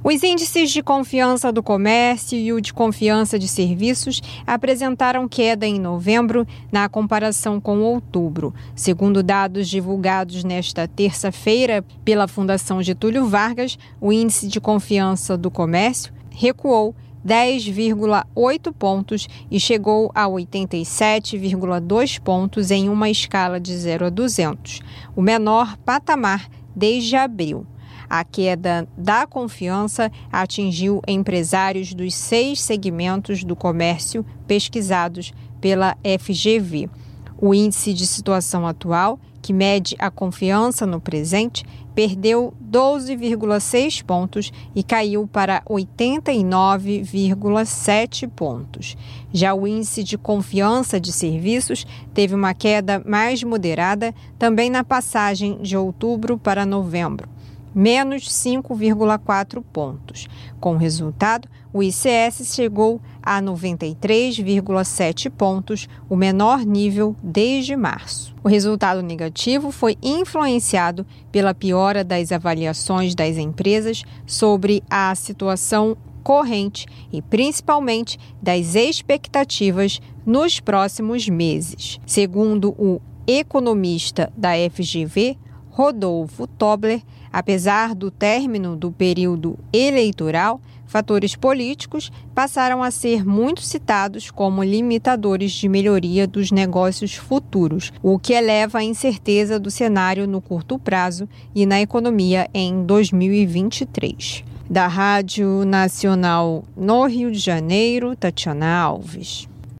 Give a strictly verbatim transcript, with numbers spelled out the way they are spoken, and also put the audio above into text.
Os índices de confiança do comércio e o de confiança de serviços apresentaram queda em novembro na comparação com outubro. Segundo dados divulgados nesta terça-feira pela Fundação Getúlio Vargas, o índice de confiança do comércio recuou dez vírgula oito pontos e chegou a oitenta e sete vírgula dois pontos em uma escala de zero a duzentos, o menor patamar desde abril. A queda da confiança atingiu empresários dos seis segmentos do comércio pesquisados pela F G V. O índice de situação atual, que mede a confiança no presente, perdeu doze vírgula seis pontos e caiu para oitenta e nove vírgula sete pontos. Já o índice de confiança de serviços teve uma queda mais moderada também na passagem de outubro para novembro, menos cinco vírgula quatro pontos. Com o resultado, o I C S chegou a noventa e três vírgula sete pontos, o menor nível desde março. O resultado negativo foi influenciado pela piora das avaliações das empresas sobre a situação corrente e principalmente das expectativas nos próximos meses. Segundo o economista da F G V, Rodolfo Tobler, apesar do término do período eleitoral, fatores políticos passaram a ser muito citados como limitadores de melhoria dos negócios futuros, o que eleva a incerteza do cenário no curto prazo e na economia em dois mil e vinte e três. Da Rádio Nacional no Rio de Janeiro, Tatiana Alves.